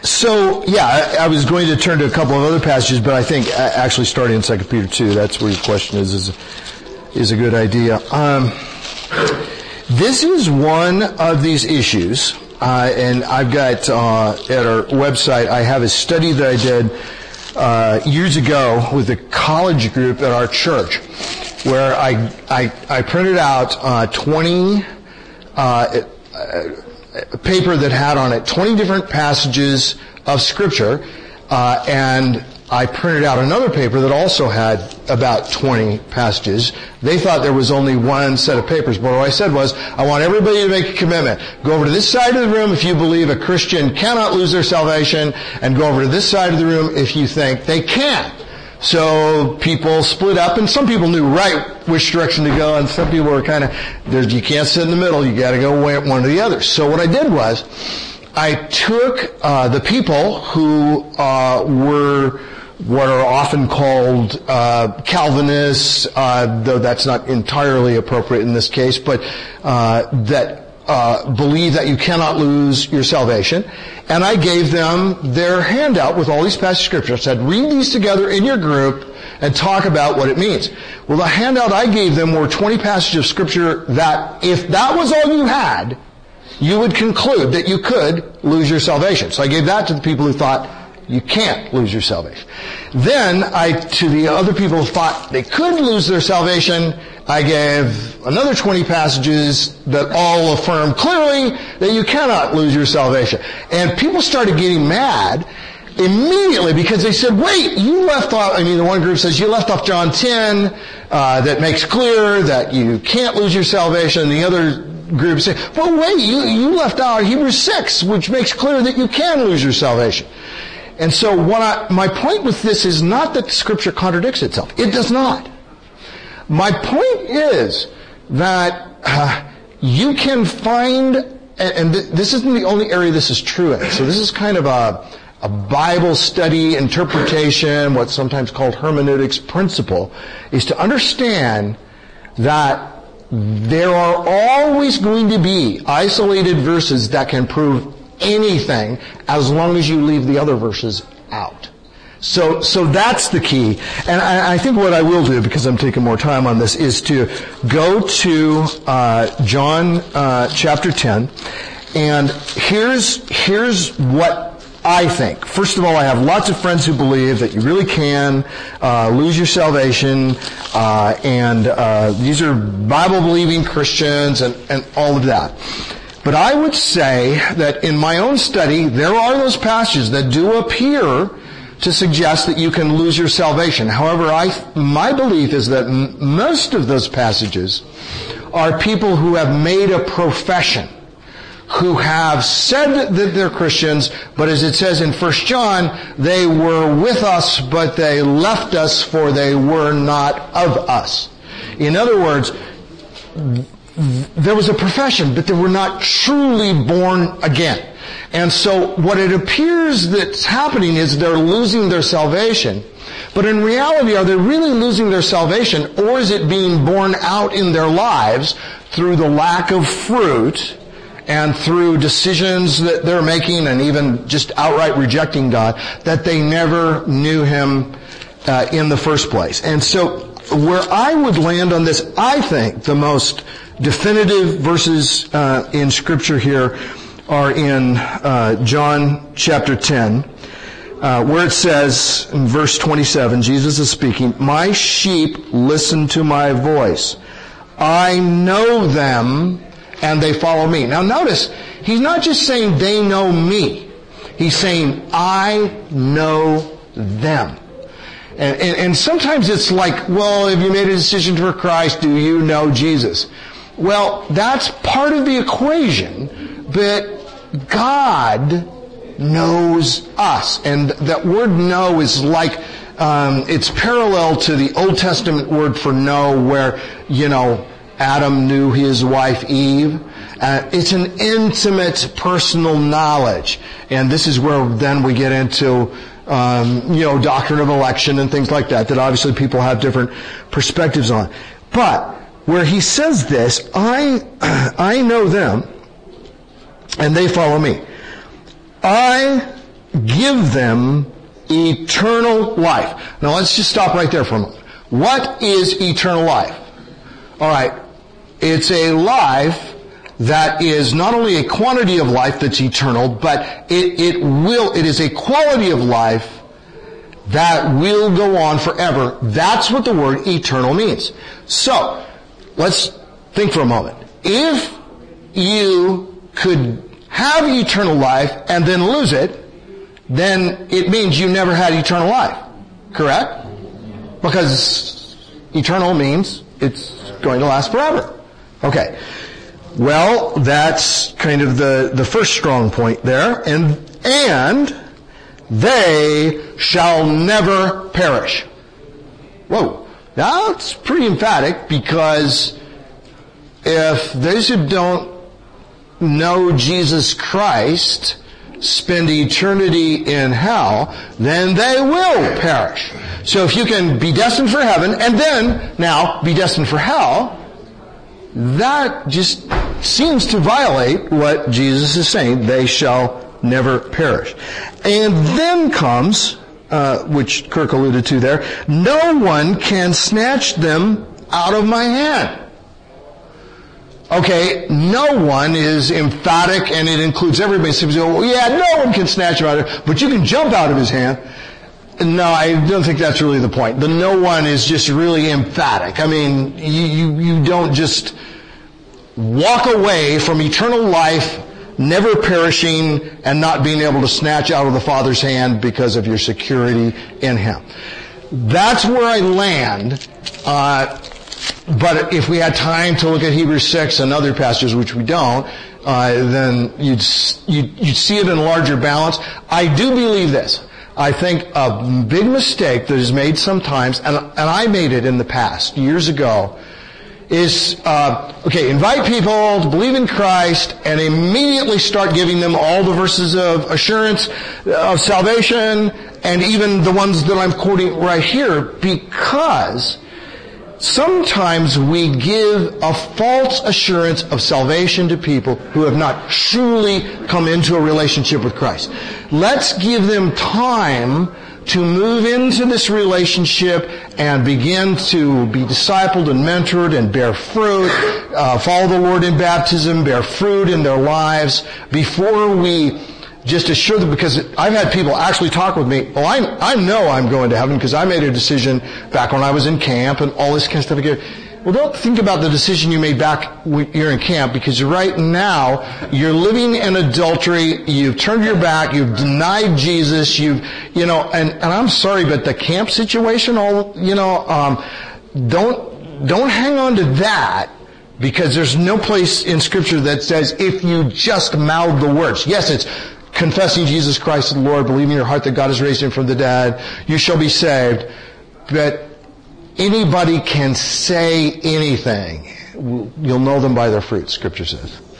So, yeah, I was going to turn to a couple of other passages, but I think actually starting in 2 Peter 2, that's where your question is a good idea. This is one of these issues, and I've got, at our website, I have a study that I did years ago with a college group at our church, where I printed out 20 paper that had on it 20 different passages of Scripture, and I printed out another paper that also had about 20 passages. They thought there was only one set of papers, but what I said was, I want everybody to make a commitment. Go over to this side of the room if you believe a Christian cannot lose their salvation, and go over to this side of the room if you think they can. So people split up, and some people knew right which direction to go, and some people were kind of, you can't sit in the middle, you gotta go one or the other. So what I did was, I took the people who were what are often called Calvinists, though that's not entirely appropriate in this case, but that believe that you cannot lose your salvation. And I gave them their handout with all these passages of Scripture. I said, read these together in your group and talk about what it means. Well, the handout I gave them were 20 passages of Scripture that, if that was all you had, you would conclude that you could lose your salvation. So I gave that to the people who thought you can't lose your salvation. Then to the other people who thought they could lose their salvation, I gave another 20 passages that all affirm clearly that you cannot lose your salvation. And people started getting mad immediately because they said, wait, you left off, the one group says, you left off John 10, that makes clear that you can't lose your salvation. And the other group said, well, wait, you left out Hebrews 6, which makes clear that you can lose your salvation. And so my point with this is not that Scripture contradicts itself. It does not. My point is that you can find, and this isn't the only area this is true in. So this is kind of a Bible study interpretation, what's sometimes called hermeneutics principle, is to understand that there are always going to be isolated verses that can prove anything as long as you leave the other verses out. So that's the key. And I think what I will do, because I'm taking more time on this, is to go to John chapter 10. And here's what I think. First of all, I have lots of friends who believe that you really can lose your salvation, and these are Bible-believing Christians and all of that. But I would say that in my own study, there are those passages that do appear to suggest that you can lose your salvation. However, my belief is that most of those passages are people who have made a profession, who have said that they're Christians, but as it says in 1 John, they were with us, but they left us, for they were not of us. In other words, there was a profession, but they were not truly born again. And so what it appears that's happening is they're losing their salvation. But in reality, are they really losing their salvation, or is it being borne out in their lives through the lack of fruit and through decisions that they're making and even just outright rejecting God, that they never knew Him in the first place? And so where I would land on this, I think the most definitive verses in Scripture here are in John chapter 10, where it says in verse 27, Jesus is speaking, "My sheep listen to my voice. I know them, and they follow me." Now notice, He's not just saying they know me. He's saying, I know them. And sometimes it's like, well, have you made a decision for Christ? Do you know Jesus? Well, that's part of the equation, but God knows us. And that word know is like, it's parallel to the Old Testament word for know, where, Adam knew his wife Eve. It's an intimate personal knowledge. And this is where then we get into doctrine of election and things like that obviously people have different perspectives on. But where he says this, I know them, and they follow me. I give them eternal life. Now let's just stop right there for a moment. What is eternal life? Alright, it's a life that is not only a quantity of life that's eternal, but it is a quality of life that will go on forever. That's what the word eternal means. So, let's think for a moment. If you could have eternal life and then lose it, then it means you never had eternal life. Correct? Because eternal means it's going to last forever. Okay. Well, that's kind of the first strong point there. And they shall never perish. Whoa. Now, that's pretty emphatic, because if those who don't know Jesus Christ spend eternity in hell, then they will perish. So if you can be destined for heaven and then now be destined for hell, that just seems to violate what Jesus is saying. They shall never perish. And then comes, which Kirk alluded to there, no one can snatch them out of my hand. Okay, no one is emphatic, and it includes everybody. So, well, yeah, no one can snatch him out of it, but you can jump out of his hand. No, I don't think that's really the point. The no one is just really emphatic. I mean, you don't just walk away from eternal life, never perishing, and not being able to snatch out of the Father's hand because of your security in Him. That's where I land. But if we had time to look at Hebrews 6 and other passages, which we don't, then you'd see it in larger balance. I do believe this. I think a big mistake that is made sometimes, and I made it in the past, years ago, is, invite people to believe in Christ and immediately start giving them all the verses of assurance, of salvation, and even the ones that I'm quoting right here, because sometimes we give a false assurance of salvation to people who have not truly come into a relationship with Christ. Let's give them time to move into this relationship and begin to be discipled and mentored and bear fruit, follow the Lord in baptism, bear fruit in their lives before we just assure them, because I've had people actually talk with me, I know I'm going to heaven because I made a decision back when I was in camp and all this kind of stuff again. Well, don't think about the decision you made back when you're in camp, because right now you're living in adultery, you've turned your back, you've denied Jesus, and I'm sorry, but the camp situation, don't hang on to that, because there's no place in Scripture that says if you just mouth the words. Yes, it's confessing Jesus Christ as the Lord, believing in your heart that God has raised Him from the dead, you shall be saved. But anybody can say anything. You'll know them by their fruit, Scripture says.